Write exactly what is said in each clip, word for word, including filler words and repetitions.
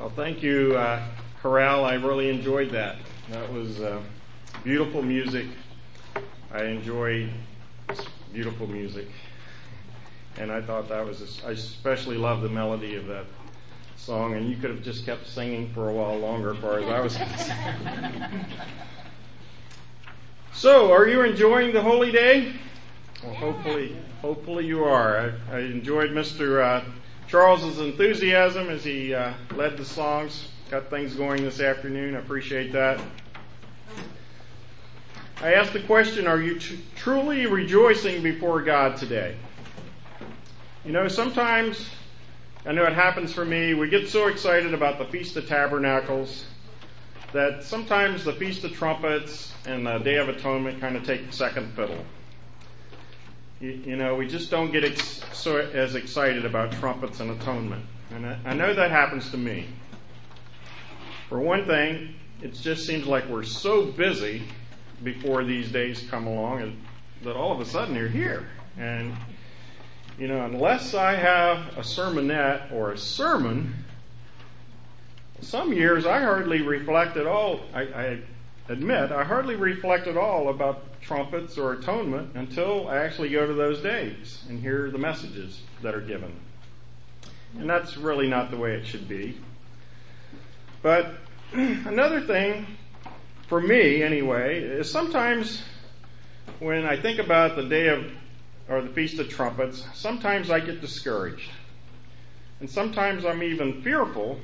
Well, thank you, uh, Corral. I really enjoyed that. That was uh, beautiful music. I enjoy beautiful music. And I thought that was, I especially love the melody of that song. And you could have just kept singing for a while longer as far as I was concerned. So, are you enjoying the holy day? Well, hopefully, hopefully you are. I, I enjoyed Mister Uh, Charles's enthusiasm as he uh, led the songs, got things going this afternoon. I appreciate that. I asked the question, are you t- truly rejoicing before God today? You know, sometimes, I know it happens for me, we get so excited about the Feast of Tabernacles that sometimes the Feast of Trumpets and the Day of Atonement kind of take second fiddle. You, you know, we just don't get ex- so as excited about trumpets and atonement. And I, I know that happens to me. For one thing, it just seems like we're so busy before these days come along and that all of a sudden they're here. And, you know, unless I have a sermonette or a sermon, some years I hardly reflect at all. I, I admit I hardly reflect at all about trumpets or atonement until I actually go to those days and hear the messages that are given. And that's really not the way it should be. But another thing, for me anyway, is sometimes when I think about the day of, or the Feast of Trumpets, sometimes I get discouraged. And sometimes I'm even fearful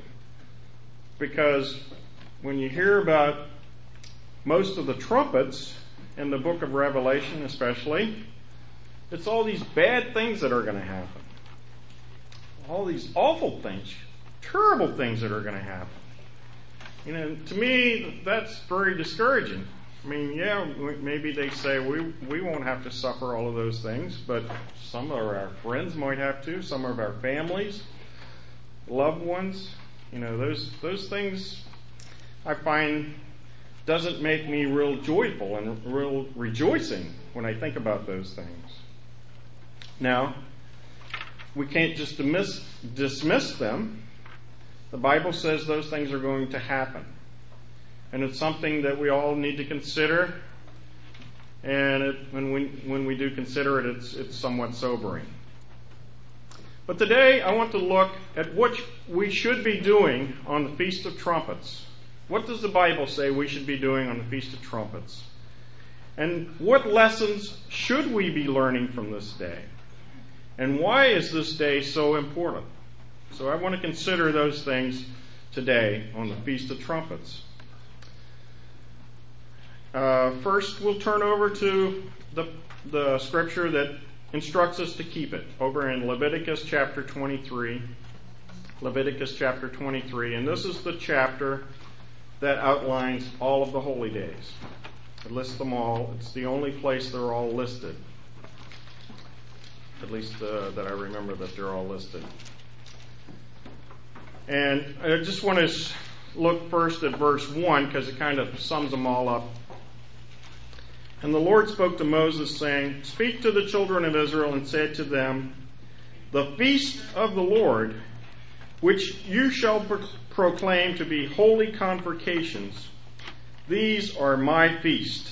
because when you hear about most of the trumpets in the book of Revelation especially, it's all these bad things that are going to happen. All these awful things, terrible things that are going to happen. You know, to me, that's very discouraging. I mean, yeah, maybe they say we we won't have to suffer all of those things, but some of our friends might have to, some of our families, loved ones. You know, those those things I find doesn't make me real joyful and real rejoicing when I think about those things. Now, we can't just dismiss, dismiss them. The Bible says those things are going to happen. And it's something that we all need to consider. And it, when we when we do consider it, it's it's somewhat sobering. But today I want to look at what we should be doing on the Feast of Trumpets. What does the Bible say we should be doing on the Feast of Trumpets? And what lessons should we be learning from this day? And why is this day so important? So I want to consider those things today on the Feast of Trumpets. Uh, first, we'll turn over to the, the scripture that instructs us to keep it, over in Leviticus chapter twenty-three. Leviticus chapter twenty-three, and this is the chapter that outlines all of the holy days. It lists them all. It's the only place they're all listed. At least uh, that I remember that they're all listed. And I just want to look first at verse one because it kind of sums them all up. And the Lord spoke to Moses, saying, "Speak to the children of Israel and say to them, the feast of the Lord, which you shall pro- proclaim to be holy convocations, these are my feast."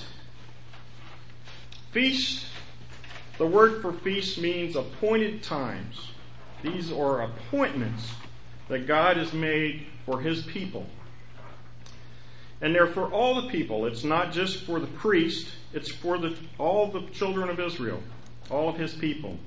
Feast, the word for feast means appointed times. These are appointments that God has made for His people. And they're for all the people. It's not just for the priest. It's for the, all the children of Israel, all of His people.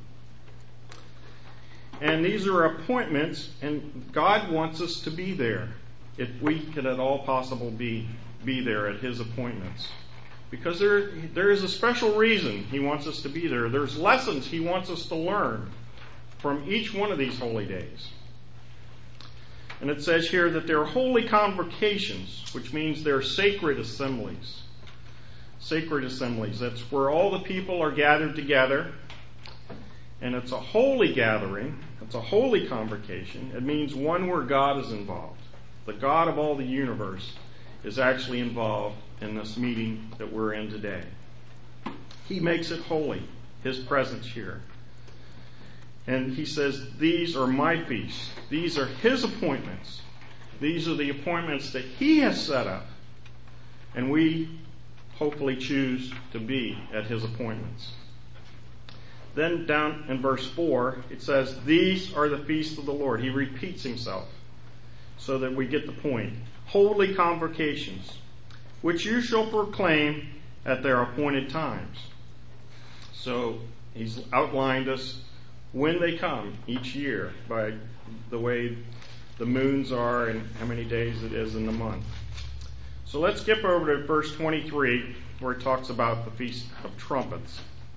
And these are appointments, and God wants us to be there if we can at all possible be, be there at His appointments. Because there, there is a special reason He wants us to be there. There's lessons He wants us to learn from each one of these holy days. And it says here that they're holy convocations, which means they're sacred assemblies. Sacred assemblies. That's where all the people are gathered together. And it's a holy gathering. It's a holy convocation. It means one where God is involved. The God of all the universe is actually involved in this meeting that we're in today. He makes it holy, His presence here. And He says, these are my feasts. These are His appointments. These are the appointments that He has set up. And we hopefully choose to be at His appointments. Then down in verse four, it says, these are the feasts of the Lord. He repeats Himself so that we get the point. Holy convocations, which you shall proclaim at their appointed times. So He's outlined us when they come each year by the way the moons are and how many days it is in the month. So let's skip over to verse twenty-three, where it talks about the Feast of Trumpets.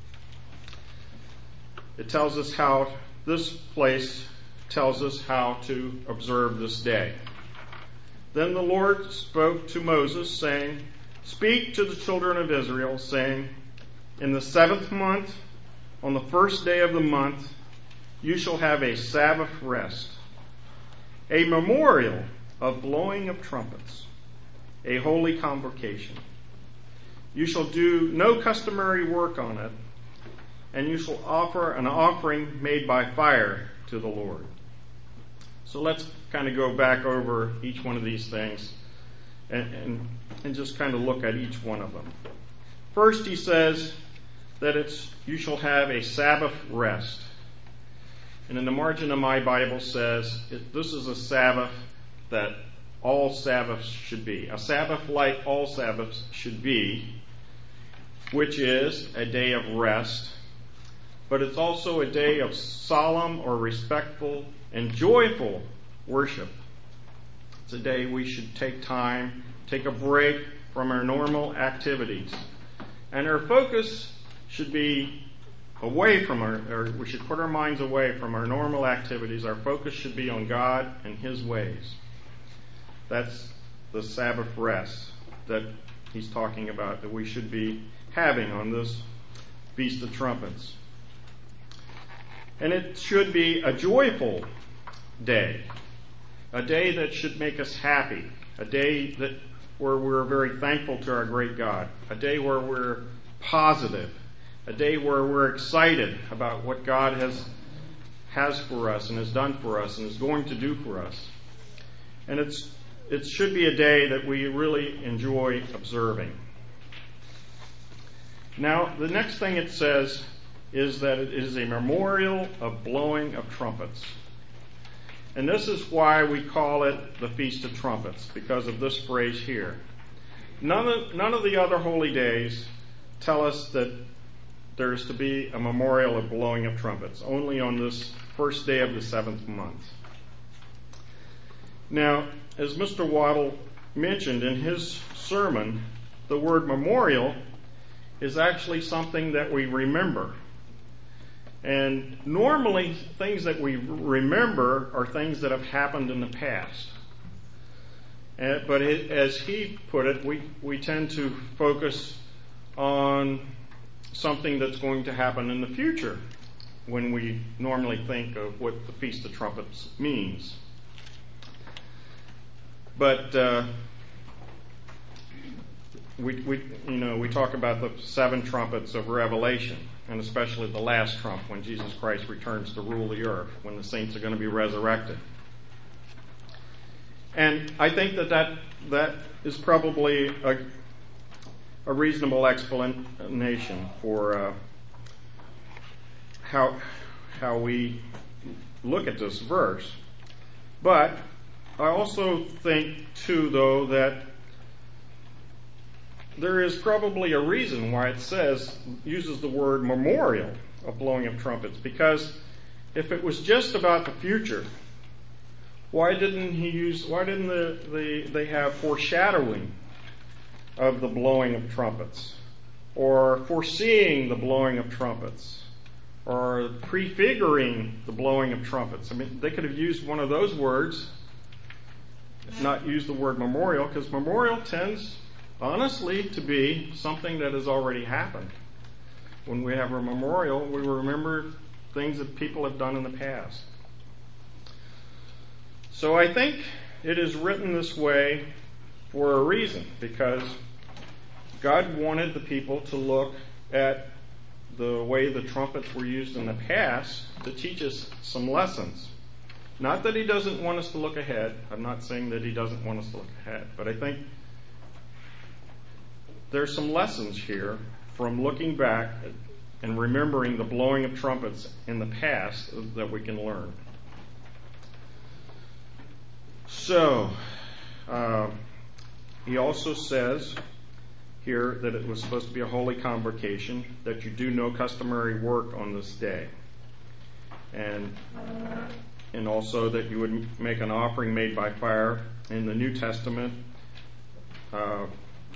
It tells us how, this place tells us how to observe this day. Then the Lord spoke to Moses, saying, speak to the children of Israel, saying, in the seventh month, on the first day of the month, you shall have a Sabbath rest, a memorial of blowing of trumpets, a holy convocation. You shall do no customary work on it, and you shall offer an offering made by fire to the Lord. So let's kind of go back over each one of these things and, and, and just kind of look at each one of them. First, he says that it's you shall have a Sabbath rest. And in the margin of my Bible says it, this is a Sabbath that all Sabbaths should be. A Sabbath like all Sabbaths should be, which is a day of rest, but it's also a day of solemn or respectful and joyful worship. It's a day we should take time, take a break from our normal activities. And our focus should be away from our, or we should put our minds away from our normal activities. Our focus should be on God and His ways. That's the Sabbath rest that he's talking about, that we should be having on this Feast of Trumpets. And it should be a joyful day, a day that should make us happy, a day that where we're very thankful to our great God, a day where we're positive, a day where we're excited about what God has has for us and has done for us and is going to do for us. And it's it should be a day that we really enjoy observing. Now, the next thing it says is that it is a memorial of blowing of trumpets. And this is why we call it the Feast of Trumpets, because of this phrase here. None of, none of the other holy days tell us that there is to be a memorial of blowing of trumpets, only on this first day of the seventh month. Now, as Mister Waddle mentioned in his sermon, the word memorial is actually something that we remember. And normally, things that we remember are things that have happened in the past. Uh, but it, as he put it, we, we tend to focus on something that's going to happen in the future when we normally think of what the Feast of Trumpets means. But uh, we, we, you know, we talk about the seven trumpets of Revelation, and especially the last trump when Jesus Christ returns to rule the earth, when the saints are going to be resurrected. And I think that that, that is probably a, a reasonable explanation for uh, how how we look at this verse. But I also think, too, though, that there is probably a reason why it says, uses the word memorial of blowing of trumpets. Because if it was just about the future, why didn't he use, why didn't the, the, they have foreshadowing of the blowing of trumpets? Or foreseeing the blowing of trumpets? Or prefiguring the blowing of trumpets? I mean, they could have used one of those words, not use the word memorial, because memorial tends, honestly, to be something that has already happened. When we have a memorial, we remember things that people have done in the past. So I think it is written this way for a reason, because God wanted the people to look at the way the trumpets were used in the past to teach us some lessons. Not that he doesn't want us to look ahead. I'm not saying that he doesn't want us to look ahead. But I think there's some lessons here from looking back and remembering the blowing of trumpets in the past that we can learn. So, uh, he also says here that it was supposed to be a holy convocation, that you do no customary work on this day. And and also that you would make an offering made by fire. In the New Testament, uh,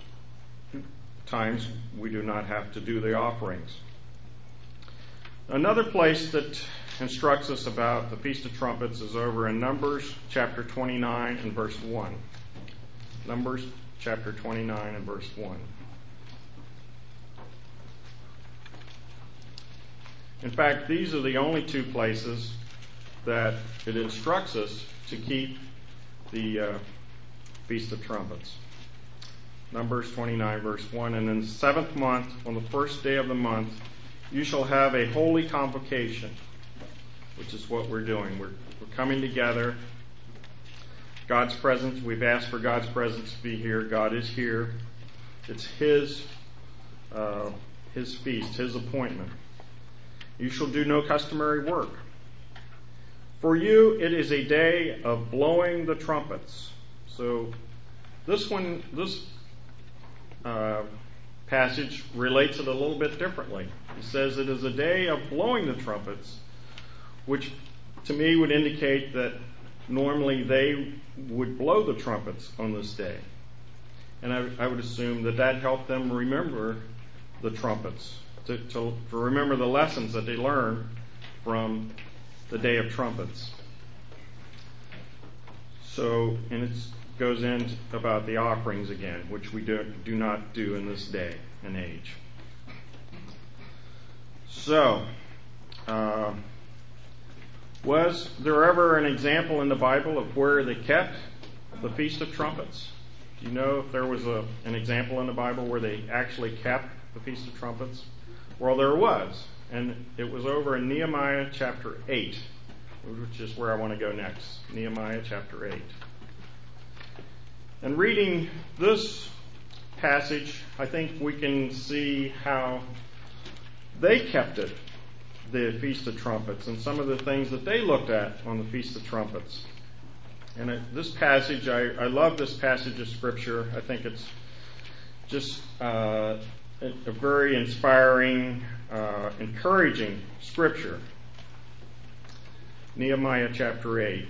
times we do not have to do the offerings. Another place that instructs us about the Feast of Trumpets is over in Numbers chapter twenty-nine and verse one. Numbers chapter twenty-nine and verse one. In fact, these are the only two places that it instructs us to keep the uh, Feast of Trumpets. Numbers twenty-nine, verse one. And in the seventh month, on the first day of the month, you shall have a holy convocation, which is what we're doing. We're, we're coming together. God's presence, we've asked for God's presence to be here. God is here. It's His, uh, His feast, His appointment. You shall do no customary work. For you, it is a day of blowing the trumpets. So this one, this uh, passage relates it a little bit differently. It says it is a day of blowing the trumpets, which to me would indicate that normally they would blow the trumpets on this day. And I, I would assume that that helped them remember the trumpets, to, to, to remember the lessons that they learned from the Day of Trumpets. So, and it goes in about the offerings again, which we do, do not do in this day and age. So, uh, was there ever an example in the Bible of where they kept the Feast of Trumpets? Do you know if there was a, an example in the Bible where they actually kept the Feast of Trumpets? Well, there was. And it was over in Nehemiah chapter eight, which is where I want to go next. Nehemiah chapter eight. And reading this passage, I think we can see how they kept it, the Feast of Trumpets, and some of the things that they looked at on the Feast of Trumpets. And it, this passage, I, I love this passage of Scripture. I think it's just uh, a, a very inspiring, uh, encouraging Scripture. Nehemiah chapter eight.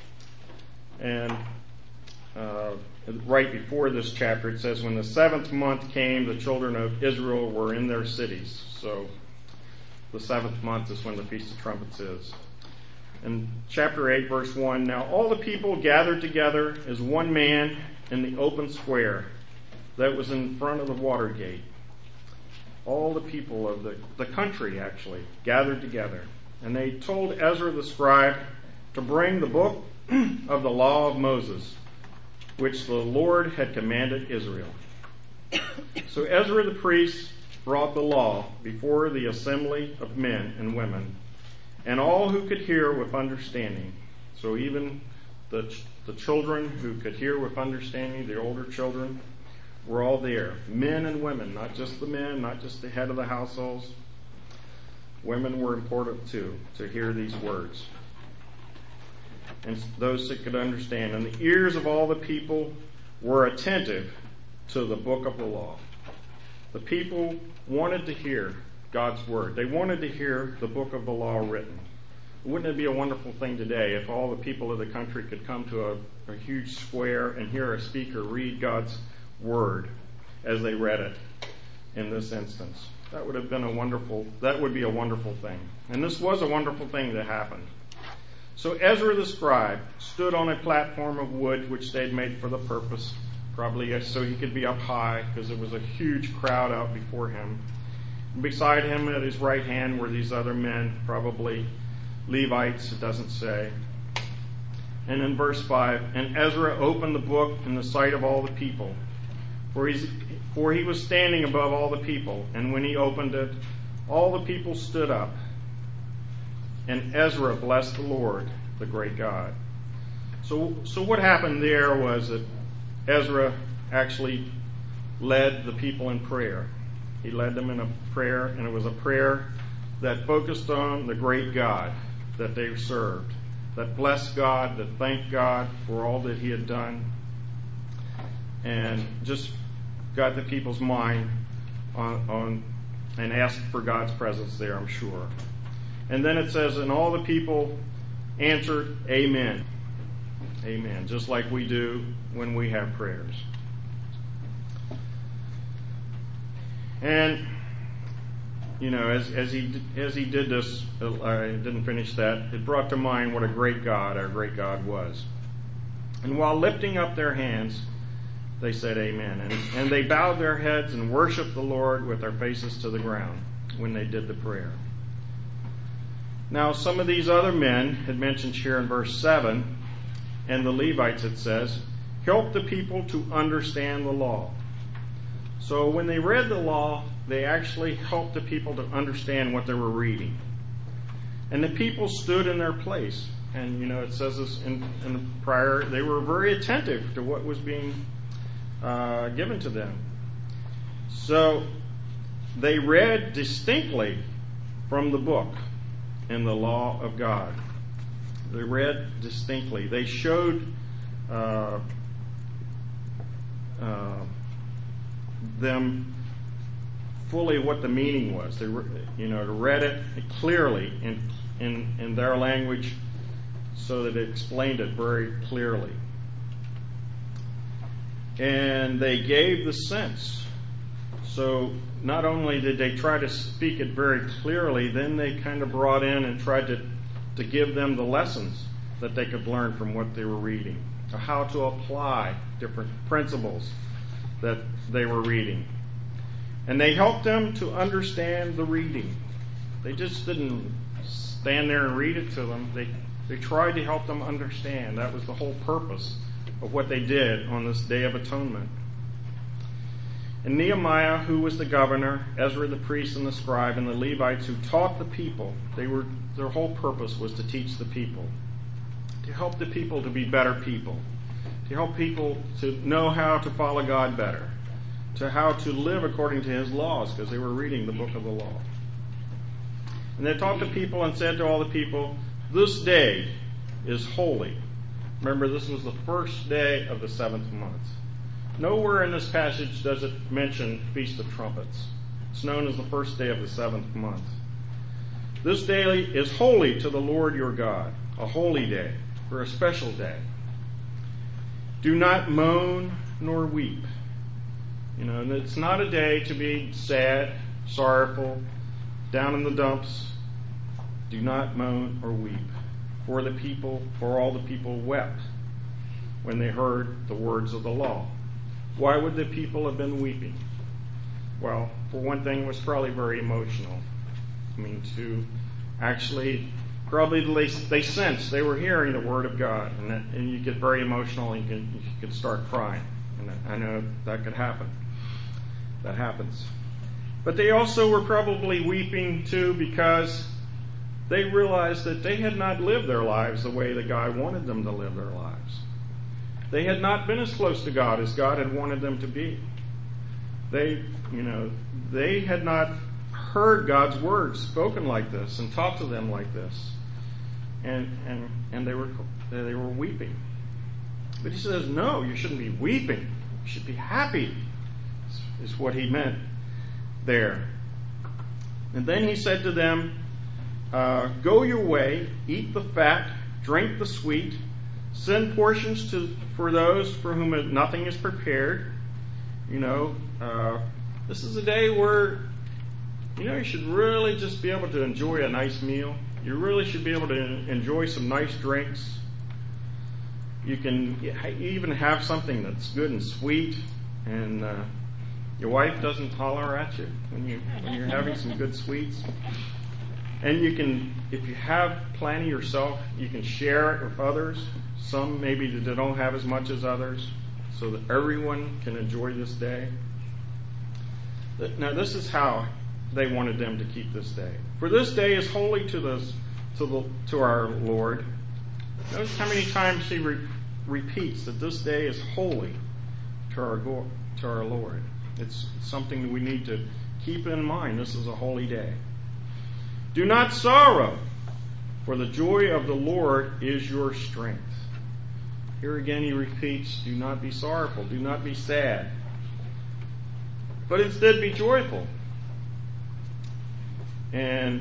And uh, right before this chapter, it says, when the seventh month came, the children of Israel were in their cities. So the seventh month is when the Feast of Trumpets is. In chapter eight, verse one, now all the people gathered together as one man in the open square that was in front of the water gate. All the people of the, the country, actually, gathered together. And they told Ezra the scribe to bring the book of the law of Moses, which the Lord had commanded Israel. So Ezra the priest brought the law before the assembly of men and women, and all who could hear with understanding. So even the, the children who could hear with understanding, the older children, were all there. Men and women, not just the men, not just the head of the households. Women were important too, to hear these words. And those that could understand. And the ears of all the people were attentive to the book of the law. The people wanted to hear God's word. They wanted to hear the book of the law written. Wouldn't it be a wonderful thing today if all the people of the country could come to a, a huge square and hear a speaker read God's word as they read it in this instance? That would have been a wonderful, that would be a wonderful thing. And this was a wonderful thing that happened. So Ezra the scribe stood on a platform of wood which they had made for the purpose, probably so he could be up high, because there was a huge crowd out before him. And beside him at his right hand were these other men, probably Levites, it doesn't say. And in verse five, and Ezra opened the book in the sight of all the people, for, he's, for he was standing above all the people. And when he opened it, all the people stood up. And Ezra blessed the Lord, the great God. So, so what happened there was that Ezra actually led the people in prayer. He led them in a prayer, and it was a prayer that focused on the great God that they served, that blessed God, that thanked God for all that He had done, and just got the people's mind on, on and asked for God's presence there, I'm sure. And then it says, and all the people answered, Amen. Amen. Just like we do when we have prayers. And, you know, as, as he as he did this, I didn't finish that, it brought to mind what a great God our great God was. And while lifting up their hands, they said Amen. And, and they bowed their heads and worshiped the Lord with their faces to the ground when they did the prayer. Now, some of these other men had mentioned here in verse seven, and the Levites, it says, helped the people to understand the law. So when they read the law, they actually helped the people to understand what they were reading. And the people stood in their place. And, you know, it says this in, in the prior, they were very attentive to what was being uh, given to them. So they read distinctly from the book in the law of God. They read distinctly. They showed uh, uh, them fully what the meaning was. They, you know, read it clearly in, in in their language, so that it explained it very clearly. And they gave the sense. So not only did they try to speak it very clearly, then they kind of brought in and tried to, to give them the lessons that they could learn from what they were reading, or how to apply different principles that they were reading. And they helped them to understand the reading. They just didn't stand there and read it to them. They, they tried to help them understand. That was the whole purpose of what they did on this Day of Atonement. And Nehemiah, who was the governor, Ezra the priest and the scribe, and the Levites who taught the people, they were their whole purpose was to teach the people, to help the people to be better people, to help people to know how to follow God better, to how to live according to His laws, because they were reading the book of the law. And they taught the people and said to all the people, this day is holy. Remember, this was the first day of the seventh month. Nowhere in this passage does it mention Feast of Trumpets. It's known as the first day of the seventh month. This day is holy to the Lord your God, a holy day, or a special day. Do not moan nor weep. You know, and it's not a day to be sad, sorrowful, down in the dumps. Do not moan or weep. For the people, for all the people wept when they heard the words of the law. Why would the people have been weeping? Well, for one thing, it was probably very emotional. I mean, to actually, probably they, they sensed they were hearing the Word of God, and, that, and you get very emotional, and you can, you could start crying. And I know that could happen. That happens. But they also were probably weeping too, because they realized that they had not lived their lives the way that God wanted them to live their lives. They had not been as close to God as God had wanted them to be. They, you know, they had not heard God's words spoken like this and taught to them like this, and and and they were they were weeping. But He says, no, you shouldn't be weeping. You should be happy. Is what He meant there. And then He said to them, uh, "Go your way, eat the fat, drink the sweet." Send portions to for those for whom nothing is prepared. You know, uh, this is a day where, you know, you should really just be able to enjoy a nice meal. You really should be able to enjoy some nice drinks. You can even have something that's good and sweet, and uh, your wife doesn't holler at you when you when you're having some good sweets. And you can, if you have plenty yourself, you can share it with others. Some maybe that don't have as much as others, so that everyone can enjoy this day. Now, this is how they wanted them to keep this day. For this day is holy to the to the to our Lord. Notice how many times he re- repeats that this day is holy to our, go- to our Lord. It's something that we need to keep in mind. This is a holy day. Do not sorrow, for the joy of the Lord is your strength. Here again he repeats, do not be sorrowful, do not be sad, but instead be joyful. And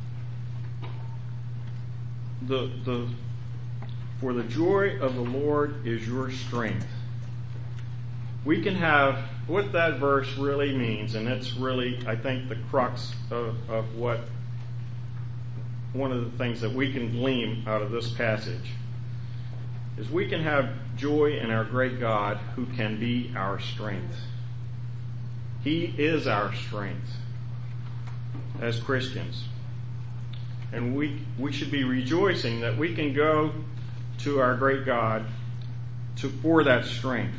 the the for the joy of the Lord is your strength. We can have what that verse really means, and it's really, I think, the crux of, of what one of the things that we can glean out of this passage is we can have joy in our great God who can be our strength. He is our strength as Christians. And we we should be rejoicing that we can go to our great God to for that strength.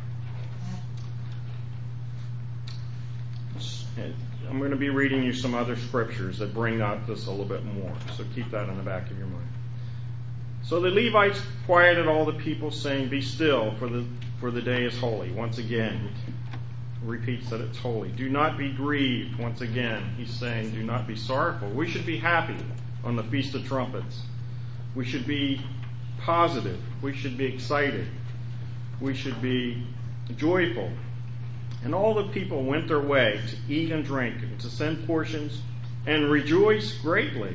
I'm going to be reading you some other scriptures that bring out this a little bit more. So keep that in the back of your mind. So the Levites quieted all the people, saying, be still, for the for the day is holy. Once again, he repeats that it's holy. Do not be grieved. Once again, he's saying, do not be sorrowful. We should be happy on the Feast of Trumpets. We should be positive. We should be excited. We should be joyful. And all the people went their way to eat and drink, and to send portions, and rejoice greatly.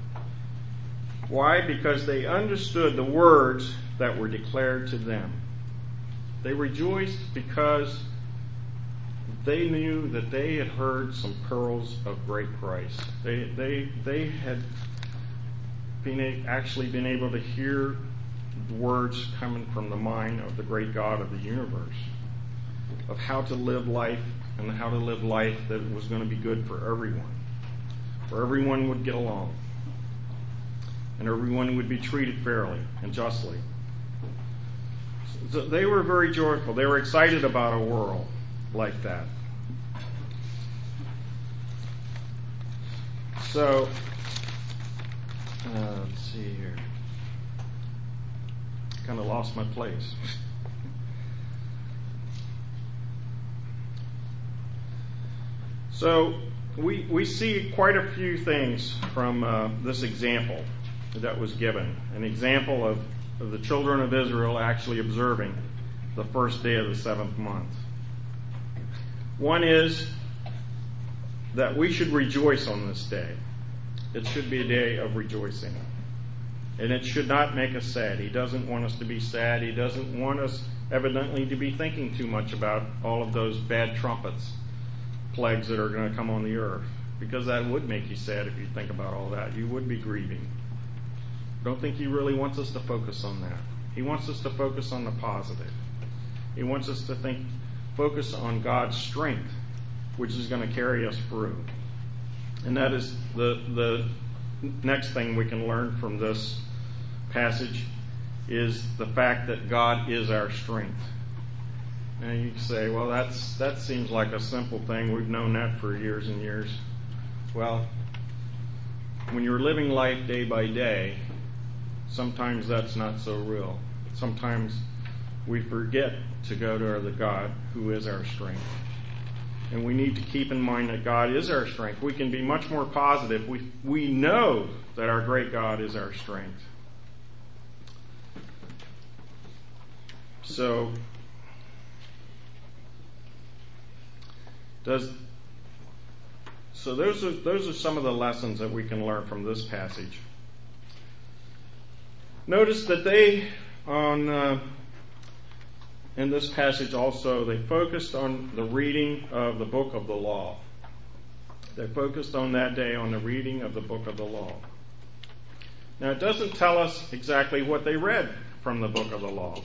Why? Because they understood the words that were declared to them. They rejoiced because they knew that they had heard some pearls of great price. They they they had been a, actually been able to hear words coming from the mind of the great God of the universe, of how to live life and how to live life that was going to be good for everyone, where everyone would get along and everyone would be treated fairly and justly. So they were very joyful. They were excited about a world like that. So, uh, let's see here. Kind of lost my place. So we we see quite a few things from uh, this example that was given. An example of, of the children of Israel actually observing the first day of the seventh month. One is that we should rejoice on this day. It should be a day of rejoicing. And it should not make us sad. He doesn't want us to be sad. He doesn't want us evidently to be thinking too much about all of those bad trumpets, plagues that are going to come on the earth, because that would make you sad if you think about all that. You would be grieving. I don't think he really wants us to focus on that. He wants us to focus on the positive. He wants us to think, focus on God's strength, which is going to carry us through. And that is the the next thing we can learn from this passage is the fact that God is our strength. And you can say, well, that's that seems like a simple thing. We've known that for years and years. Well, when you're living life day by day, sometimes that's not so real. Sometimes we forget to go to the God who is our strength. And we need to keep in mind that God is our strength. We can be much more positive. We we know that our great God is our strength. So, does so those are those are some of the lessons that we can learn from this passage. Notice that they on uh, in this passage also they focused on the reading of the book of the law. They focused on that day on the reading of the book of the law. Now it doesn't tell us exactly what they read from the book of the law.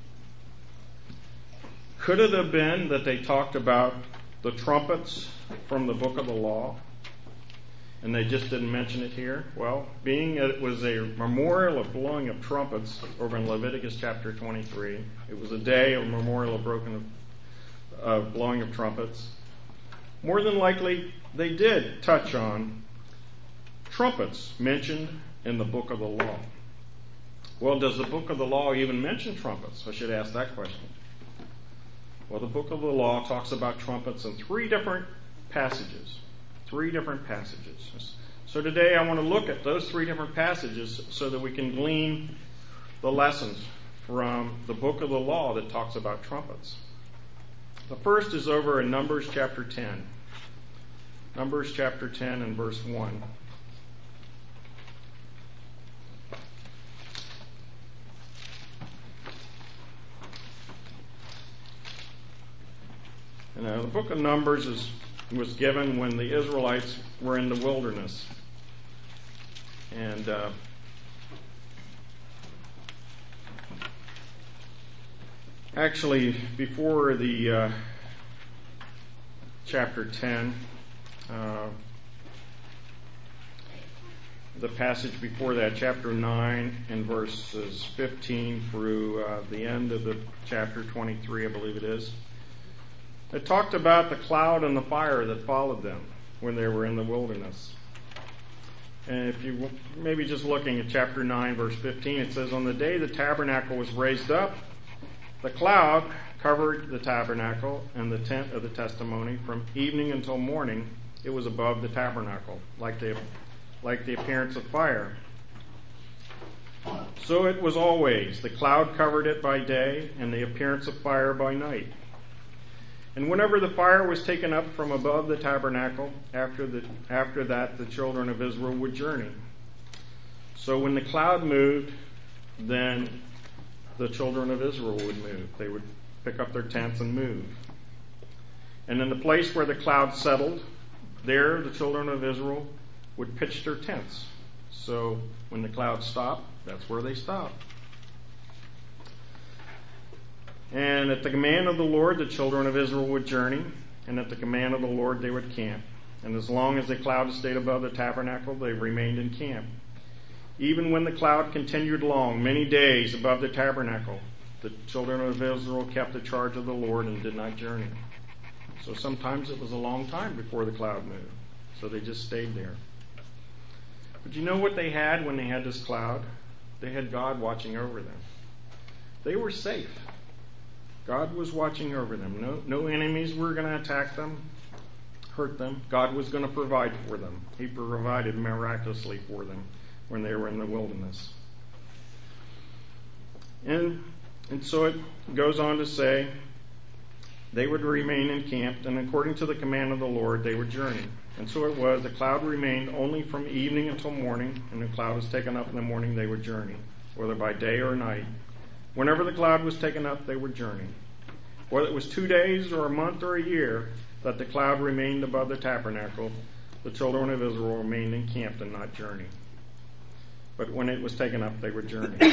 Could it have been that they talked about the trumpets from the book of the law, and they just didn't mention it here? Well, being it was a memorial of blowing of trumpets over in Leviticus chapter twenty-three, it was a day of memorial of broken of uh, blowing of trumpets. More than likely, they did touch on trumpets mentioned in the book of the law. Well, does the book of the law even mention trumpets? I should ask that question. Well, the book of the law talks about trumpets in three different passages. Three different passages. So today I want to look at those three different passages so that we can glean the lessons from the book of the law that talks about trumpets. The first is over in Numbers chapter ten. Numbers chapter ten and verse one. And, uh, the book of Numbers is, was given when the Israelites were in the wilderness. And uh, actually, before the uh, chapter ten, uh, the passage before that, chapter nine, and verses fifteen through uh, the end of the chapter twenty-three, I believe it is, it talked about the cloud and the fire that followed them when they were in the wilderness. And if you maybe just looking at chapter nine, verse fifteen, it says, "On the day the tabernacle was raised up, the cloud covered the tabernacle and the tent of the testimony from evening until morning. It was above the tabernacle, like the like the appearance of fire. So it was always. The cloud covered it by day, and the appearance of fire by night. And whenever the fire was taken up from above the tabernacle, after the after that the children of Israel would journey. So when the cloud moved, then the children of Israel would move. They would pick up their tents and move. And in the place where the cloud settled, there the children of Israel would pitch their tents. So when the cloud stopped, that's where they stopped. And at the command of the Lord, the children of Israel would journey, and at the command of the Lord, they would camp. And as long as the cloud stayed above the tabernacle, they remained in camp. Even when the cloud continued long, many days above the tabernacle, the children of Israel kept the charge of the Lord and did not journey." So sometimes it was a long time before the cloud moved. So they just stayed there. But you know what they had when they had this cloud? They had God watching over them. They were safe. God was watching over them. No, no enemies were going to attack them, hurt them. God was going to provide for them. He provided miraculously for them when they were in the wilderness. And, and so it goes on to say, they would remain encamped, and according to the command of the Lord, they would journey. And so it was, the cloud remained only from evening until morning, and the cloud was taken up in the morning, they would journey, whether by day or night. Whenever the cloud was taken up, they would journey. Whether it was two days or a month or a year that the cloud remained above the tabernacle, the children of Israel remained encamped and not journeyed. But when it was taken up, they would journey.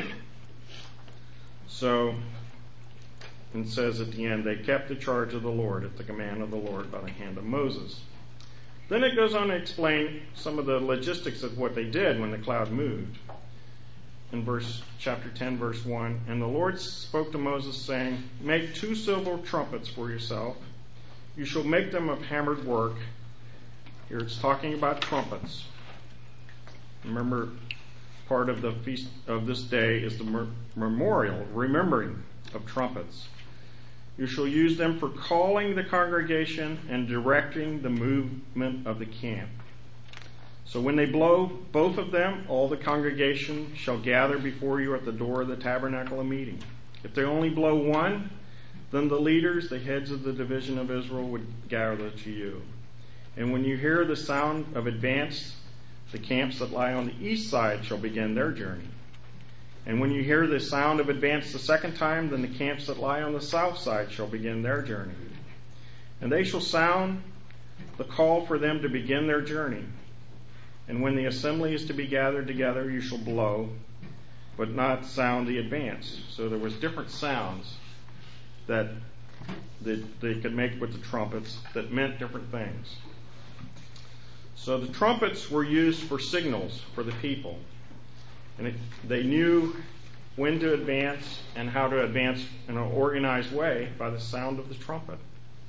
So, it says at the end, they kept the charge of the Lord at the command of the Lord by the hand of Moses. Then it goes on to explain some of the logistics of what they did when the cloud moved. In verse chapter ten, verse one, "And the Lord spoke to Moses, saying, Make two silver trumpets for yourself. You shall make them of hammered work." Here it's talking about trumpets. Remember, part of the feast of this day is the memorial, remembering of trumpets. "You shall use them for calling the congregation and directing the movement of the camp. So when they blow both of them, all the congregation shall gather before you at the door of the tabernacle of meeting. If they only blow one, then the leaders, the heads of the division of Israel, would gather to you. And when you hear the sound of advance, the camps that lie on the east side shall begin their journey. And when you hear the sound of advance the second time, then the camps that lie on the south side shall begin their journey. And they shall sound the call for them to begin their journey. And when the assembly is to be gathered together, you shall blow, but not sound the advance." So there was different sounds that they, they could make with the trumpets that meant different things. So the trumpets were used for signals for the people. And it, they knew when to advance and how to advance in an organized way by the sound of the trumpet.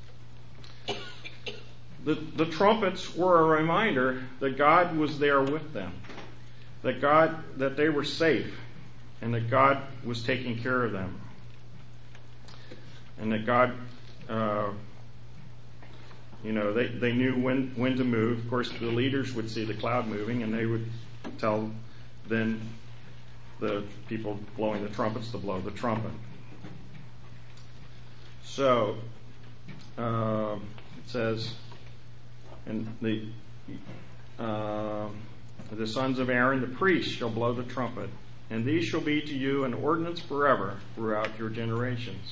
The, the trumpets were a reminder that God was there with them, that God, that they were safe, and that God was taking care of them. And that God, uh, you know, they, they knew when, when to move. Of course, the leaders would see the cloud moving, and they would tell then the people blowing the trumpets to blow the trumpet. So, uh, it says, and the uh, the sons of Aaron, the priests, shall blow the trumpet, and these shall be to you an ordinance forever throughout your generations.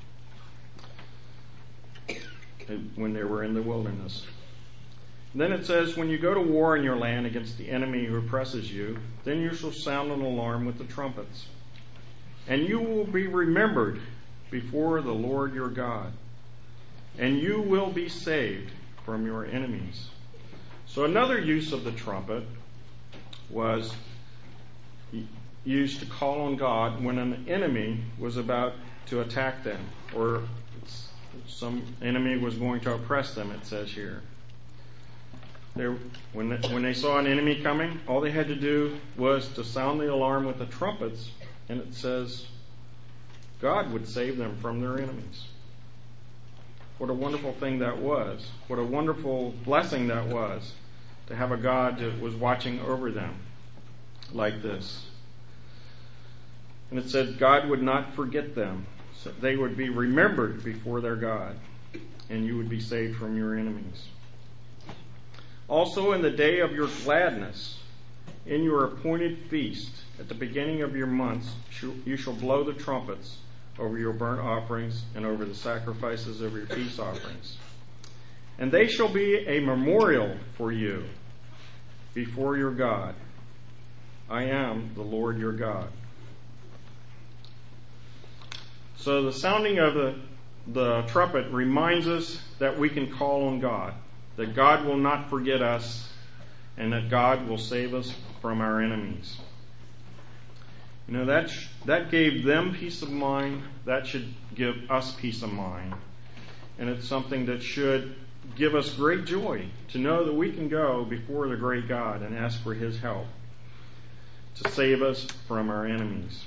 When they were in the wilderness. And then it says, when you go to war in your land against the enemy who oppresses you, then you shall sound an alarm with the trumpets. And you will be remembered before the Lord your God. And you will be saved from your enemies. So another use of the trumpet was used to call on God when an enemy was about to attack them, or some enemy was going to oppress them, it says here. There, when, they, when they saw an enemy coming, all they had to do was to sound the alarm with the trumpets, and it says God would save them from their enemies. What a wonderful thing that was. What a wonderful blessing that was, to have a God that was watching over them like this. And it said God would not forget them. So they would be remembered before their God, and you would be saved from your enemies. Also in the day of your gladness, in your appointed feast, at the beginning of your months, you shall blow the trumpets over your burnt offerings and over the sacrifices of your peace offerings. And they shall be a memorial for you before your God. I am the Lord your God. So the sounding of the, the trumpet reminds us that we can call on God, that God will not forget us, and that God will save us from our enemies. You know, that, sh- that gave them peace of mind. That should give us peace of mind. And it's something that should give us great joy to know that we can go before the great God and ask for His help to save us from our enemies.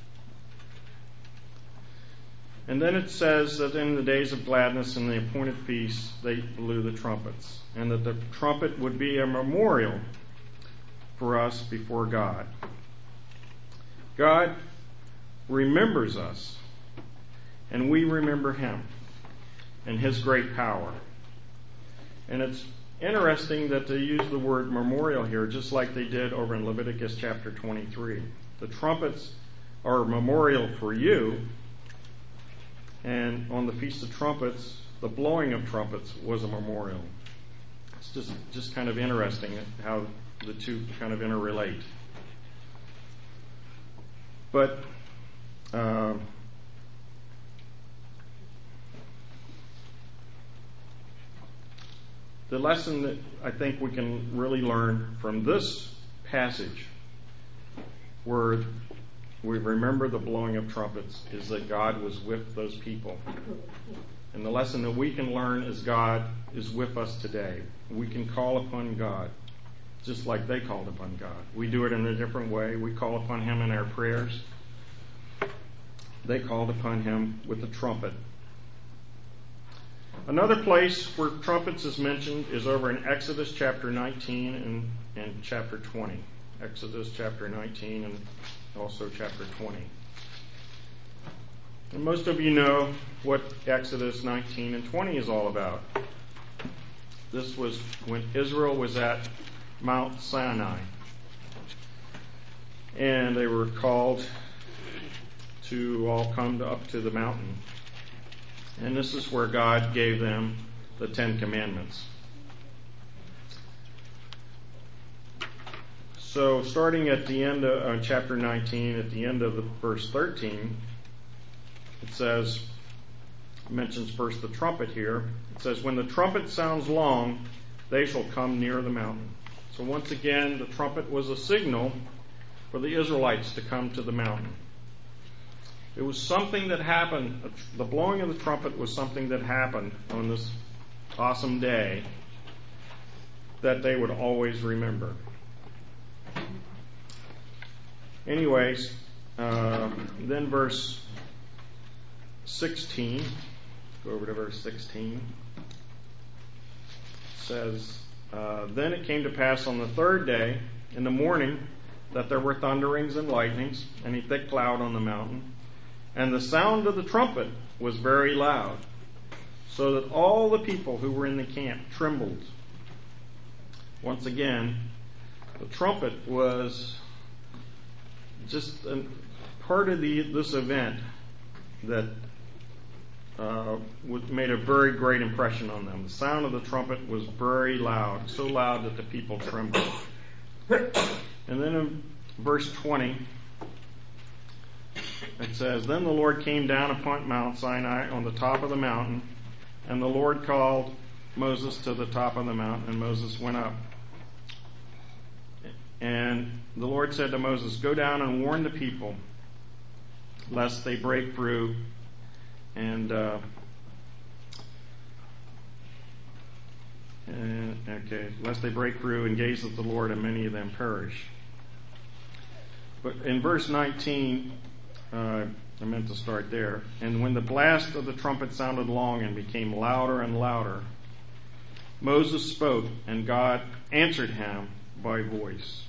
And then it says that in the days of gladness and the appointed feasts, they blew the trumpets. And that the trumpet would be a memorial for us before God. God remembers us, and we remember Him and His great power. And it's interesting that they use the word memorial here, just like they did over in Leviticus chapter twenty-three. The trumpets are a memorial for you. And on the Feast of Trumpets, the blowing of trumpets was a memorial. It's just, just kind of interesting how the two kind of interrelate. But uh, the lesson that I think we can really learn from this passage, where we remember the blowing of trumpets, is that God was with those people. And the lesson that we can learn is God is with us today. We can call upon God just like they called upon God. We do it in a different way. We call upon Him in our prayers. They called upon Him with the trumpet. Another place where trumpets is mentioned is over in Exodus chapter nineteen and, and chapter twenty. Exodus chapter nineteen and also chapter twenty. And most of you know what Exodus nineteen and twenty is all about. This was when Israel was at Mount Sinai. And they were called to all come up to the mountain. And this is where God gave them the Ten Commandments. So starting at the end of uh, chapter nineteen, at the end of the verse thirteen, it says, it mentions first the trumpet here. It says, when the trumpet sounds long, they shall come near the mountain. So once again, the trumpet was a signal for the Israelites to come to the mountain. It was something that happened. The blowing of the trumpet was something that happened on this awesome day that they would always remember. Anyways, uh, then verse sixteen, go over to verse sixteen, says, uh, Then it came to pass on the third day in the morning that there were thunderings and lightnings and a thick cloud on the mountain, and the sound of the trumpet was very loud, so that all the people who were in the camp trembled. Once again, the trumpet was just a part of the, this event that uh, made a very great impression on them. The sound of the trumpet was very loud, so loud that the people trembled. And then in verse twenty, it says, Then the Lord came down upon Mount Sinai on the top of the mountain, and the Lord called Moses to the top of the mountain, and Moses went up. And the Lord said to Moses, Go down and warn the people, lest they break through and, uh, and okay, lest they break through and gaze at the Lord, and many of them perish. But in verse nineteen, uh, I meant to start there. And when the blast of the trumpet sounded long and became louder and louder, Moses spoke, and God answered him by voice.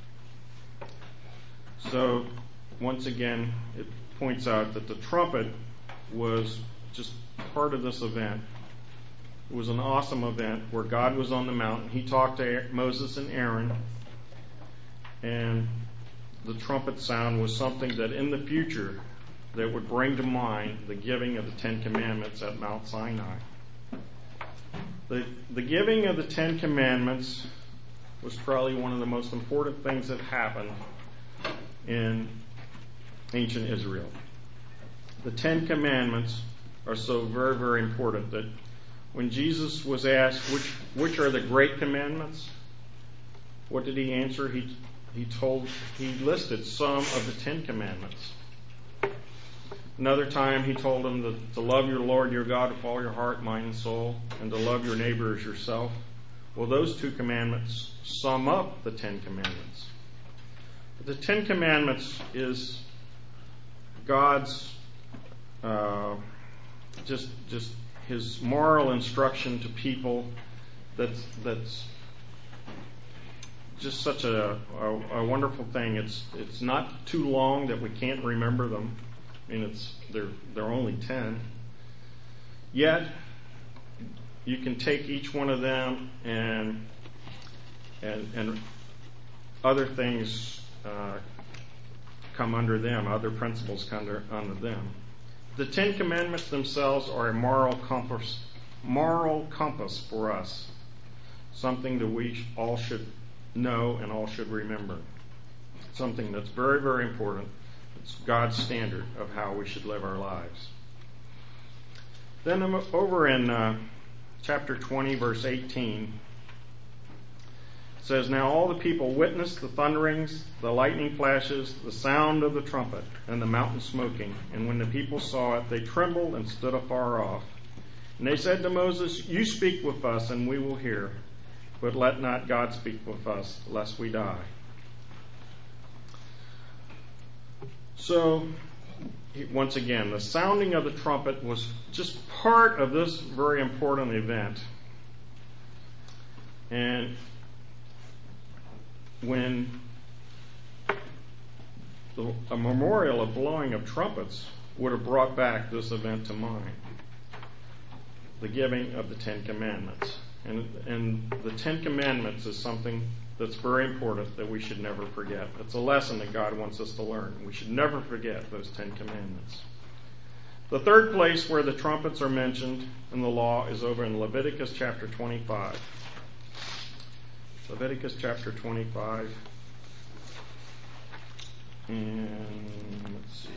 So, once again, it points out that the trumpet was just part of this event. It was an awesome event where God was on the mountain. He talked to Moses and Aaron, and the trumpet sound was something that in the future that would bring to mind the giving of the Ten Commandments at Mount Sinai. The, the giving of the Ten Commandments was probably one of the most important things that happened in ancient Israel. The Ten Commandments are so very, very important that when Jesus was asked which which are the great commandments, what did he answer? He he told he listed some of the Ten Commandments. Another time he told them to, to love your Lord your God with all your heart, mind, and soul, and to love your neighbor as yourself. Well, those two commandments sum up the Ten Commandments. The Ten Commandments is God's uh, just just His moral instruction to people. That's that's just such a, a, a wonderful thing. It's it's not too long that we can't remember them. I mean, it's they're they're only ten. Yet you can take each one of them and and and other things. Uh, come under them, other principles come under, under them. The Ten Commandments themselves are a moral compass, moral compass for us, something that we all should know and all should remember. Something that's very, very important. It's God's standard of how we should live our lives. Then I'm over in uh, chapter twenty, verse eighteen. It says, Now all the people witnessed the thunderings, the lightning flashes, the sound of the trumpet, and the mountain smoking. And when the people saw it, they trembled and stood afar off. And they said to Moses, You speak with us, and we will hear. But let not God speak with us, lest we die. So, once again, the sounding of the trumpet was just part of this very important event. And when the, a memorial of blowing of trumpets would have brought back this event to mind, the giving of the Ten Commandments. And, and the Ten Commandments is something that's very important that we should never forget. It's a lesson that God wants us to learn. We should never forget those Ten Commandments. The third place where the trumpets are mentioned in the law is over in Leviticus chapter twenty-five. Leviticus chapter twenty-five. And let's see.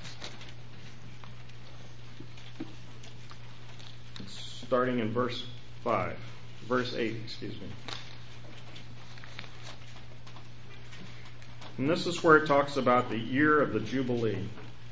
It's starting in verse five. Verse eight, excuse me. And this is where it talks about the year of the Jubilee.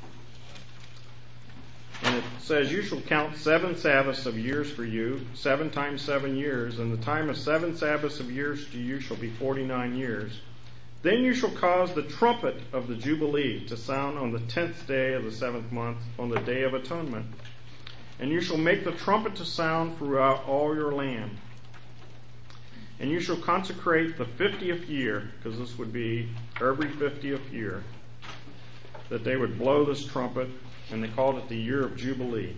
And it says, You shall count seven Sabbaths of years for you, seven times seven years, and the time of seven Sabbaths of years to you shall be forty-nine years. Then you shall cause the trumpet of the Jubilee to sound on the tenth day of the seventh month, on the day of atonement. And you shall make the trumpet to sound throughout all your land. And you shall consecrate the fiftieth year, because this would be every fiftieth year, that they would blow this trumpet, and they called it the year of Jubilee.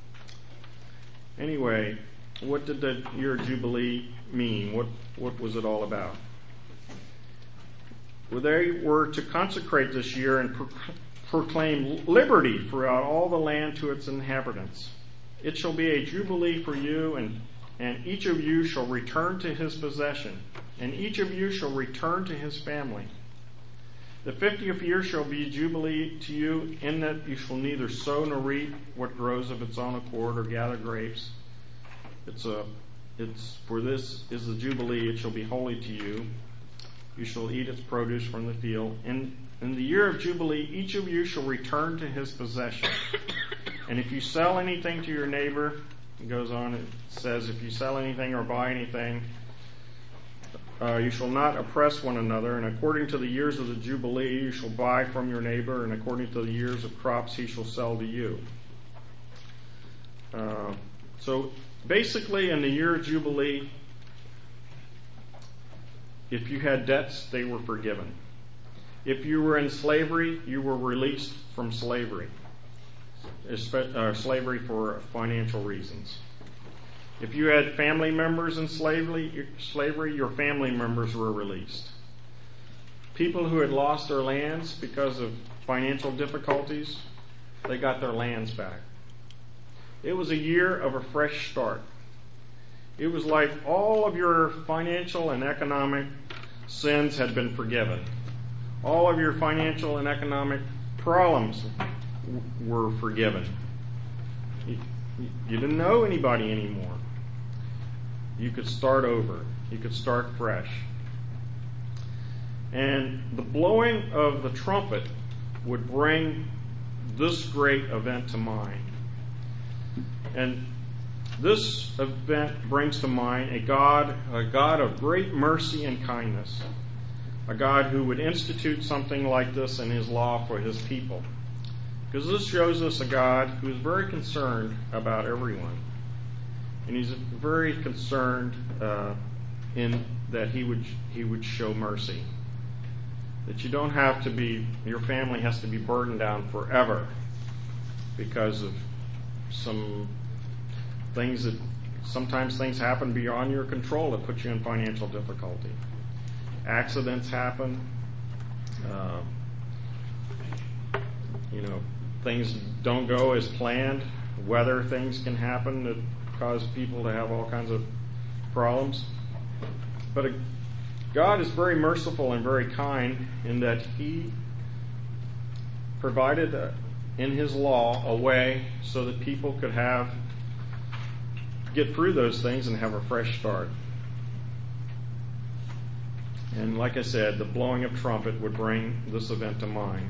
Anyway, what did the year of Jubilee mean? What, what was it all about? Well, they were to consecrate this year and pro- proclaim liberty throughout all the land to its inhabitants. It shall be a jubilee for you, and, and each of you shall return to his possession, and each of you shall return to his family. The fiftieth year shall be jubilee to you, in that you shall neither sow nor reap what grows of its own accord, or gather grapes. It's a, it's for this is the jubilee; it shall be holy to you. You shall eat its produce from the field. In, in the year of Jubilee, each of you shall return to his possession. And if you sell anything to your neighbor, it goes on, it says, if you sell anything or buy anything, uh, you shall not oppress one another. And according to the years of the Jubilee, you shall buy from your neighbor, and according to the years of crops, he shall sell to you. Uh, so basically, in the year of Jubilee, if you had debts, they were forgiven. If you were in slavery, you were released from slavery, uh, slavery for financial reasons. If you had family members in slavery, slavery, your family members were released. People who had lost their lands because of financial difficulties, they got their lands back. It was a year of a fresh start. It was like all of your financial and economic sins had been forgiven. All of your financial and economic problems w- were forgiven. You, you didn't know anybody anymore. You could start over. You could start fresh. And the blowing of the trumpet would bring this great event to mind. And this event brings to mind a God, a God of great mercy and kindness, a God who would institute something like this in his law for his people. Because this shows us a God who is very concerned about everyone. And he's very concerned uh, in that he would he would show mercy. That you don't have to be, your family has to be burdened down forever because of some things that, sometimes things happen beyond your control that put you in financial difficulty. Accidents happen. Uh, you know, things don't go as planned. Weather things can happen that cause people to have all kinds of problems. But a, God is very merciful and very kind in that he provided a, in his law a way so that people could have get through those things and have a fresh start. And like I said, the blowing of trumpet would bring this event to mind.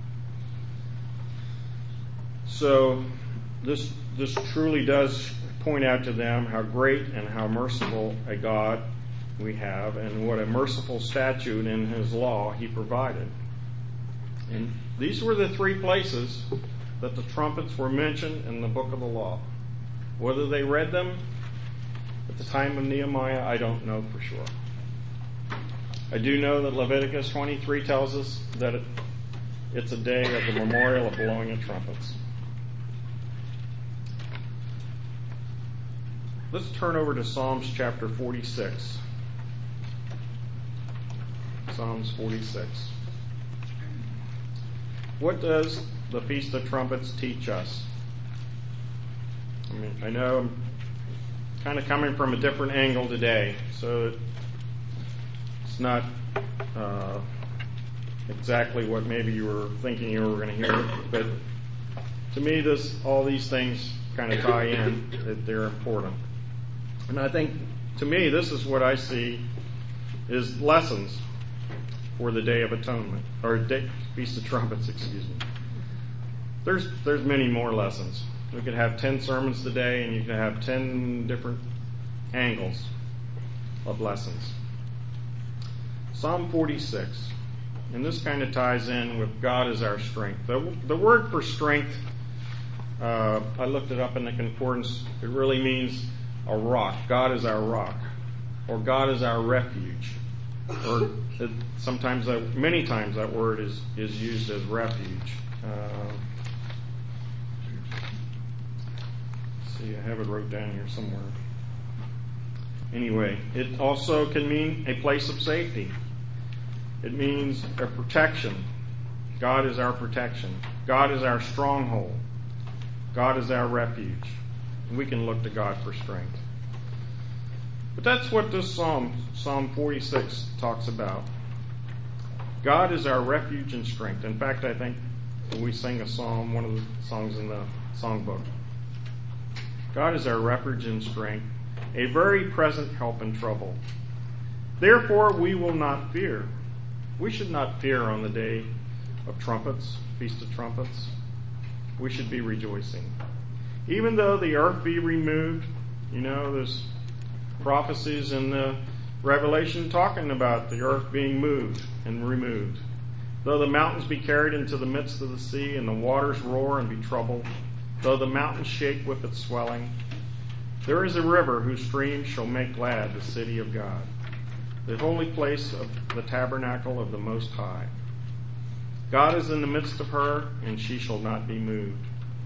So this this truly does point out to them how great and how merciful a God we have, and what a merciful statute in his law he provided. And these were the three places that the trumpets were mentioned in the book of the law. Whether they read them at the time of Nehemiah, I don't know for sure. I do know that Leviticus twenty-three tells us that it, it's a day of the memorial of blowing of trumpets. Let's turn over to Psalms chapter forty-six. Psalms forty-six. What does the Feast of Trumpets teach us? I mean, I know I'm kind of coming from a different angle today, so it's not uh, exactly what maybe you were thinking you were going to hear, but to me, this all these things kind of tie in, that they're important. And I think, to me, this is what I see is lessons for the Day of Atonement, or day, Feast of Trumpets, excuse me. There's there's many more lessons. We could have ten sermons today, and you could have ten different angles of lessons. Psalm forty-six. And this kind of ties in with God is our strength. The, the word for strength, uh, I looked it up in the concordance. It really means a rock. God is our rock. Or God is our refuge. Or it, sometimes, that, many times that word is, is used as refuge. Uh, let's see, I have it wrote down here somewhere. Anyway, it also can mean a place of safety. It means a protection. God is our protection. God is our stronghold. God is our refuge. And we can look to God for strength. But that's what this Psalm, Psalm forty-six, talks about. God is our refuge and strength. In fact, I think when we sing a psalm, one of the songs in the songbook, God is our refuge and strength, a very present help in trouble. Therefore we will not fear. We should not fear on the day of trumpets, Feast of Trumpets. We should be rejoicing. Even though the earth be removed, you know, there's prophecies in the Revelation talking about the earth being moved and removed. Though the mountains be carried into the midst of the sea, and the waters roar and be troubled, though the mountains shake with its swelling, there is a river whose streams shall make glad the city of God, the holy place of the tabernacle of the Most High. God is in the midst of her, and she shall not be moved.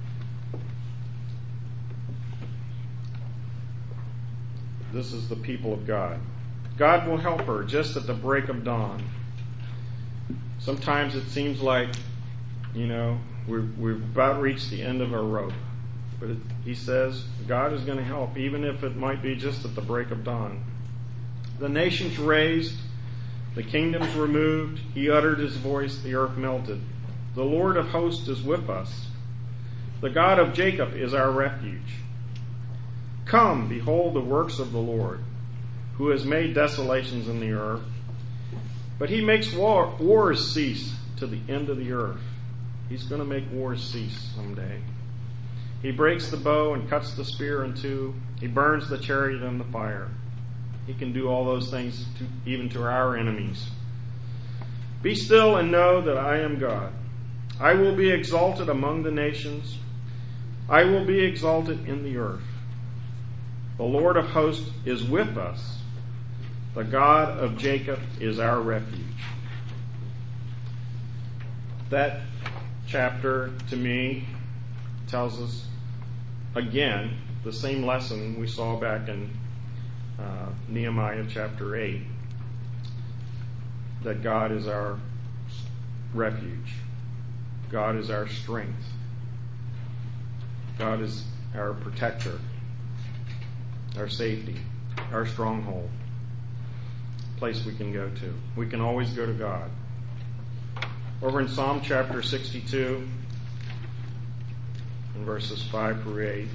This is the people of God. God will help her just at the break of dawn. Sometimes it seems like, you know, we've, we've about reached the end of our rope. But it, he says God is going to help, even if it might be just at the break of dawn. The nations raised, the kingdoms removed. He uttered his voice, the earth melted. The Lord of hosts is with us. The God of Jacob is our refuge. Come, behold the works of the Lord, who has made desolations in the earth. But he makes war, wars cease to the end of the earth. He's going to make wars cease someday. He breaks the bow and cuts the spear in two. He burns the chariot in the fire. He can do all those things to, even to our enemies. Be still and know that I am God. I will be exalted among the nations. I will be exalted in the earth. The Lord of hosts is with us. The God of Jacob is our refuge. That chapter, to me, tells us again the same lesson we saw back in uh, Nehemiah chapter eight, that God is our refuge. God is our strength. God is our protector, our safety, our stronghold, place we can go to. We can always go to God. Over in Psalm chapter sixty-two, in verses five through eight,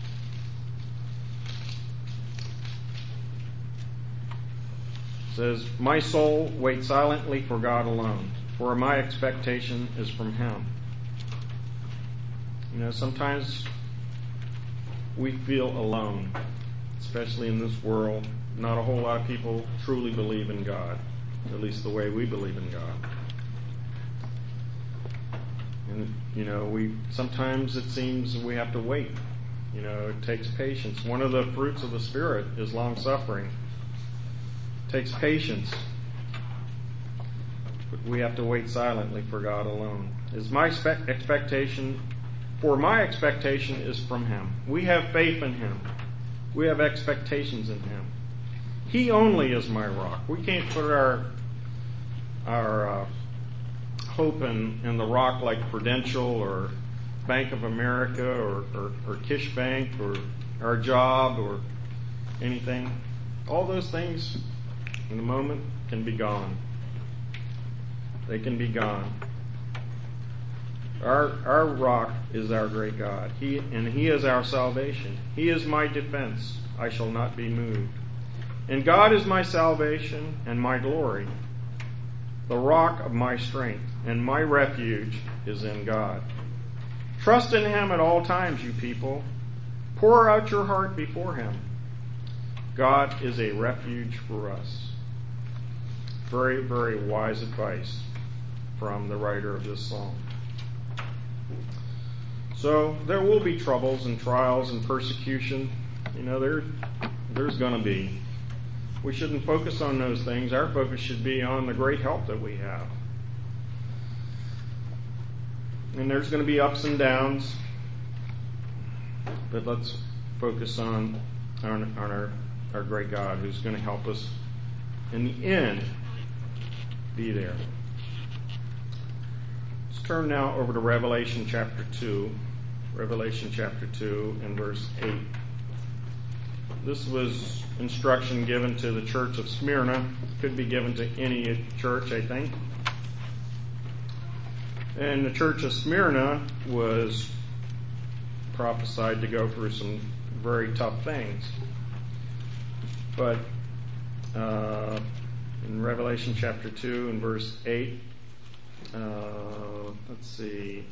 it says, "My soul waits silently for God alone, for my expectation is from Him." You know, sometimes we feel alone, especially in this world. Not a whole lot of people truly believe in God, at least the way we believe in God. And, you know, we sometimes it seems we have to wait. You know, it takes patience. One of the fruits of the Spirit is long-suffering. It takes patience. But we have to wait silently for God alone. Is my spe- expectation, for my expectation is from Him. We have faith in Him. We have expectations in Him. He only is my rock. We can't put our our uh, hope in, in the rock like Prudential or Bank of America or, or, or Kish Bank or our job or anything. All those things in a moment can be gone. They can be gone. Our our rock is our great God. He and He is our salvation. He is my defense. I shall not be moved. And God is my salvation and my glory, the rock of my strength, and my refuge is in God. Trust in Him at all times, you people. Pour out your heart before Him. God is a refuge for us. Very, very wise advice. from the writer of this psalm. So there will be troubles and trials and persecution. You know, there, there's going to be. We shouldn't focus on those things. Our focus should be on the great help that we have. And there's going to be ups and downs. But let's focus on, on, on our, our great God who's going to help us in the end be there. Let's turn now over to Revelation chapter two. Revelation chapter two and verse eight. This was instruction given to the church of Smyrna. Could be given to any church, I think. And the church of Smyrna was prophesied to go through some very tough things. But uh, in Revelation chapter two and verse eight, uh, let's see.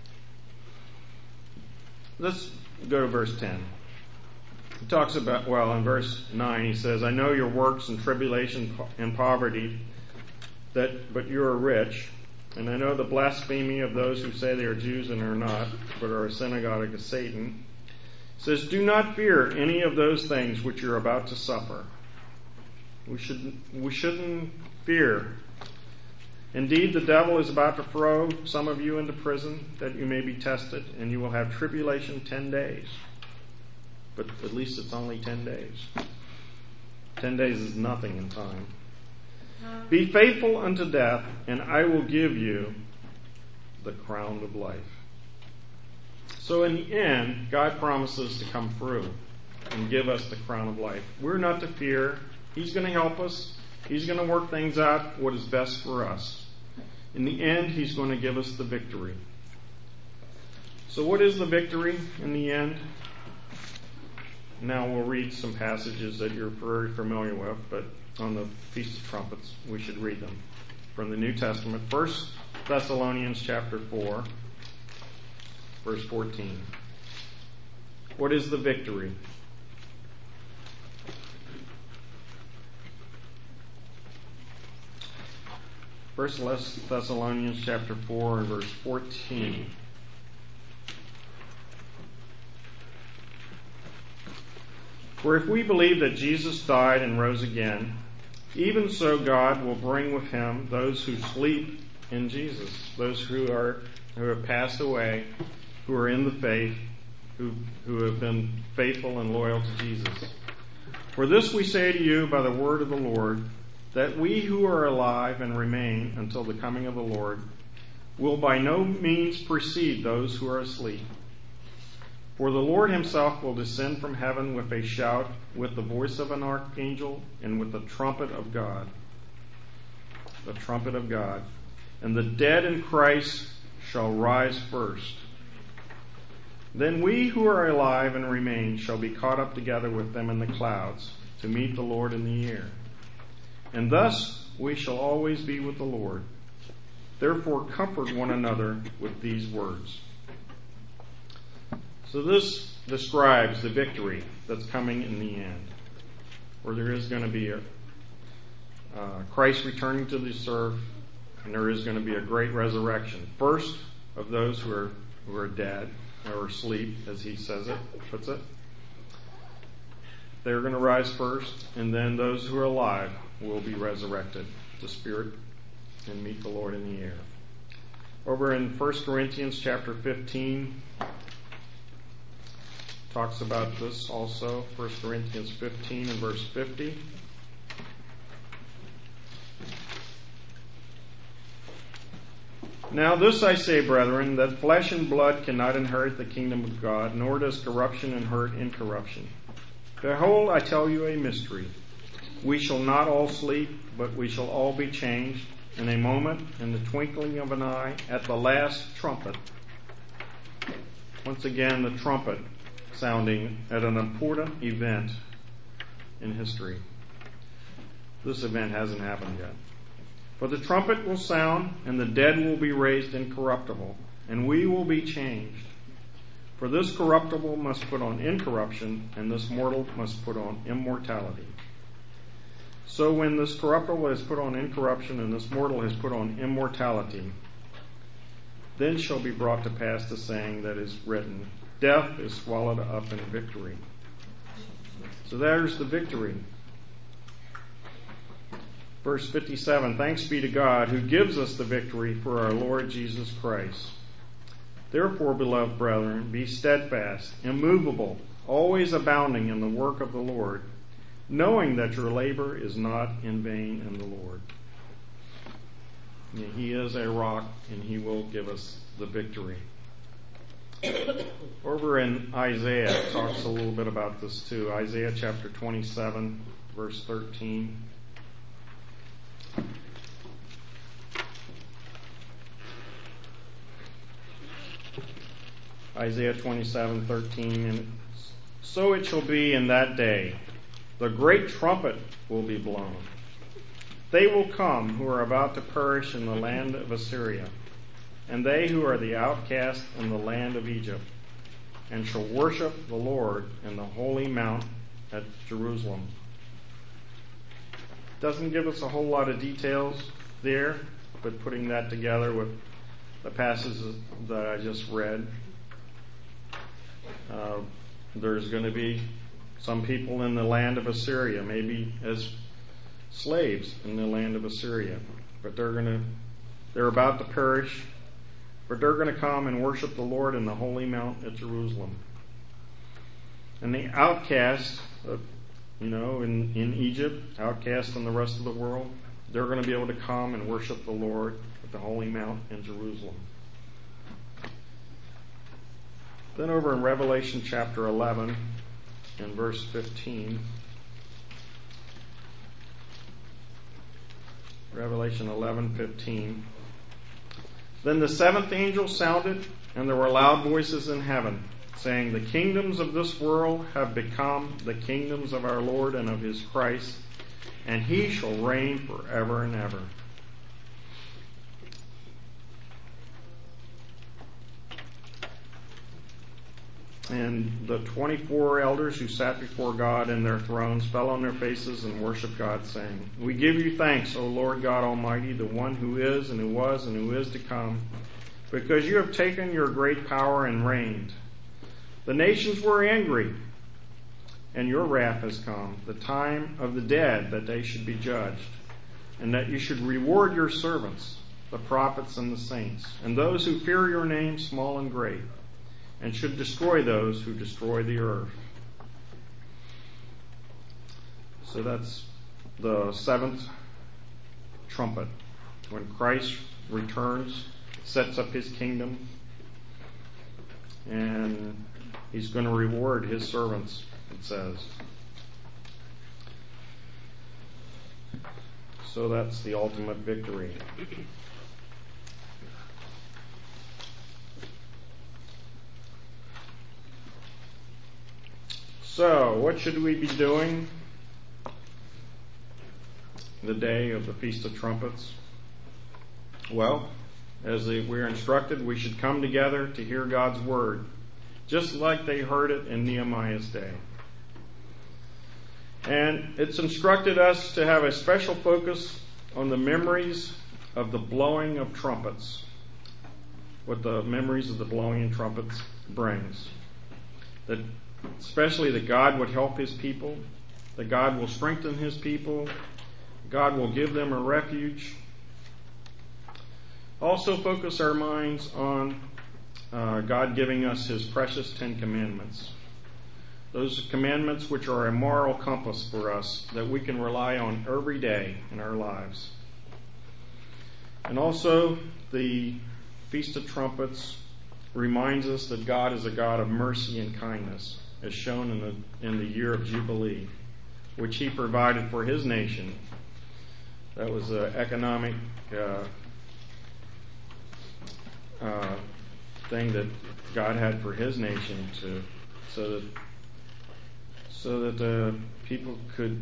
Let's go to verse ten. He talks about, well, in verse nine he says, I know your works and tribulation and poverty, that but you are rich, and I know the blasphemy of those who say they are Jews and are not, but are a synagogue of Satan. He says, do not fear any of those things which you're about to suffer. We shouldn't, we shouldn't fear. Indeed, the devil is about to throw some of you into prison, that you may be tested, and you will have tribulation ten days. But at least it's only ten days. Ten days is nothing in time. Be faithful unto death, and I will give you the crown of life. So in the end, God promises to come through and give us the crown of life. We're not to fear. He's going to help us. He's going to work things out, what is best for us. In the end, He's going to give us the victory. So what is the victory in the end? Now we'll read some passages that you're very familiar with, but on the Feast of Trumpets, we should read them from the New Testament. First Thessalonians chapter four, verse fourteen. What is the victory? First Thessalonians chapter four and verse fourteen. For if we believe that Jesus died and rose again, even so God will bring with Him those who sleep in Jesus, those who are who have passed away, who are in the faith, who who have been faithful and loyal to Jesus. For this we say to you by the word of the Lord, that we who are alive and remain until the coming of the Lord will by no means precede those who are asleep. For the Lord Himself will descend from heaven with a shout, with the voice of an archangel, and with the trumpet of God. The trumpet of God. And the dead in Christ shall rise first. Then we who are alive and remain shall be caught up together with them in the clouds to meet the Lord in the air. And thus we shall always be with the Lord. Therefore comfort one another with these words. So this describes the victory that's coming in the end, where there is going to be a uh, Christ returning to this earth, and there is going to be a great resurrection. First of those who are who are dead or asleep, as he says it, puts it. They're going to rise first, and then those who are alive will be resurrected to spirit and meet the Lord in the air. Over in First Corinthians chapter fifteen, talks about this also. First Corinthians fifteen and verse fifty. Now this I say, brethren, that flesh and blood cannot inherit the kingdom of God, nor does corruption inherit incorruption. Behold, I tell you a mystery. We shall not all sleep, but we shall all be changed in a moment, in the twinkling of an eye, at the last trumpet. Once again, the trumpet sounding at an important event in history. This event hasn't happened yet. For the trumpet will sound, and the dead will be raised incorruptible, and we will be changed. For this corruptible must put on incorruption, and this mortal must put on immortality. So when this corruptible has put on incorruption, and this mortal has put on immortality, then shall be brought to pass the saying that is written, death is swallowed up in victory. So there's the victory. Verse fifty-seven, thanks be to God who gives us the victory for our Lord Jesus Christ. Therefore, beloved brethren, be steadfast, immovable, always abounding in the work of the Lord, knowing that your labor is not in vain in the Lord. He is a rock, and He will give us the victory. Over in Isaiah, it talks a little bit about this too. Isaiah chapter twenty-seven, verse thirteen. Isaiah twenty-seven, thirteen. And so it shall be in that day, the great trumpet will be blown. They will come who are about to perish in the land of Assyria, and they who are the outcast in the land of Egypt, and shall worship the Lord in the holy mount at Jerusalem. Doesn't give us a whole lot of details there, but putting that together with the passages that I just read, uh, there's going to be some people in the land of Assyria, maybe as slaves in the land of Assyria, but they're going to, they're about to perish, but they're going to come and worship the Lord in the holy mount at Jerusalem. And the outcast, uh, you know, in, in Egypt, outcast in the rest of the world, they're going to be able to come and worship the Lord at the holy mount in Jerusalem. Then over in Revelation chapter eleven and verse fifteen, Revelation eleven fifteen. Then the seventh angel sounded, and there were loud voices in heaven, saying, the kingdoms of this world have become the kingdoms of our Lord and of His Christ, and He shall reign forever and ever. And the twenty-four elders who sat before God in their thrones fell on their faces and worshiped God, saying, we give you thanks, O Lord God Almighty, the one who is and who was and who is to come, because you have taken your great power and reigned. The nations were angry, and your wrath has come, the time of the dead, that they should be judged, and that you should reward your servants, the prophets and the saints, and those who fear your name, small and great, and should destroy those who destroy the earth. So that's the seventh trumpet. When Christ returns, sets up His kingdom, and He's going to reward His servants, it says. So that's the ultimate victory. So, what should we be doing the day of the Feast of Trumpets? Well, as we're instructed, we should come together to hear God's Word, just like they heard it in Nehemiah's day. And it's instructed us to have a special focus on the memories of the blowing of trumpets, what the memories of the blowing of trumpets brings. That especially that God would help His people, that God will strengthen His people, God will give them a refuge. Also focus our minds on uh, God giving us His precious Ten Commandments. Those commandments which are a moral compass for us that we can rely on every day in our lives. And also the Feast of Trumpets reminds us that God is a God of mercy and kindness, as shown in the in the year of Jubilee, which He provided for His nation. That was an economic uh, uh, thing that God had for His nation, to so that so that uh, people could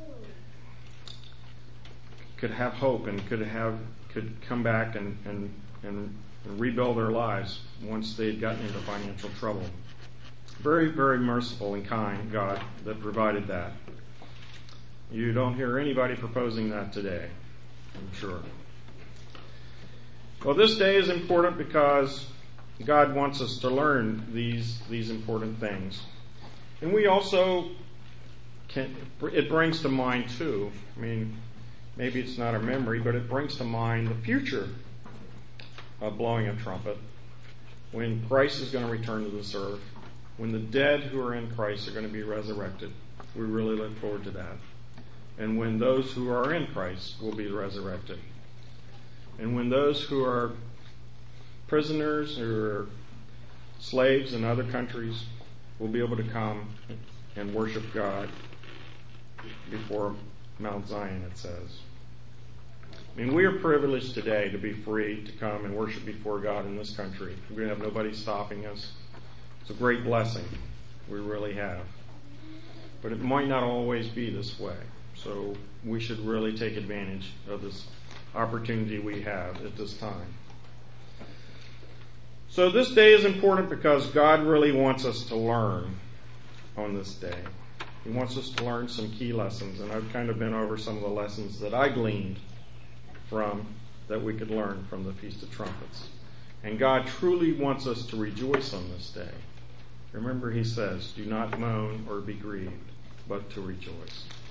could have hope and could have could come back and and, and rebuild their lives once they had gotten into financial trouble. Very, very merciful and kind God that provided that. You don't hear anybody proposing that today, I'm sure. Well, this day is important because God wants us to learn these, these important things. And we also can, it brings to mind too, I mean, maybe it's not a memory, but it brings to mind the future of blowing a trumpet, when Christ is going to return to this earth, when the dead who are in Christ are going to be resurrected. We really look forward to that. And when those who are in Christ will be resurrected. And when those who are prisoners or slaves in other countries will be able to come and worship God before Mount Zion, it says. I mean, we are privileged today to be free to come and worship before God in this country. We have nobody stopping us. It's a great blessing. We really have. But it might not always be this way. So we should really take advantage of this opportunity we have at this time. So this day is important because God really wants us to learn on this day. He wants us to learn some key lessons, and I've kind of been over some of the lessons that I gleaned from, that we could learn from the Feast of Trumpets. And God truly wants us to rejoice on this day. Remember, he says, do not moan or be grieved, but to rejoice.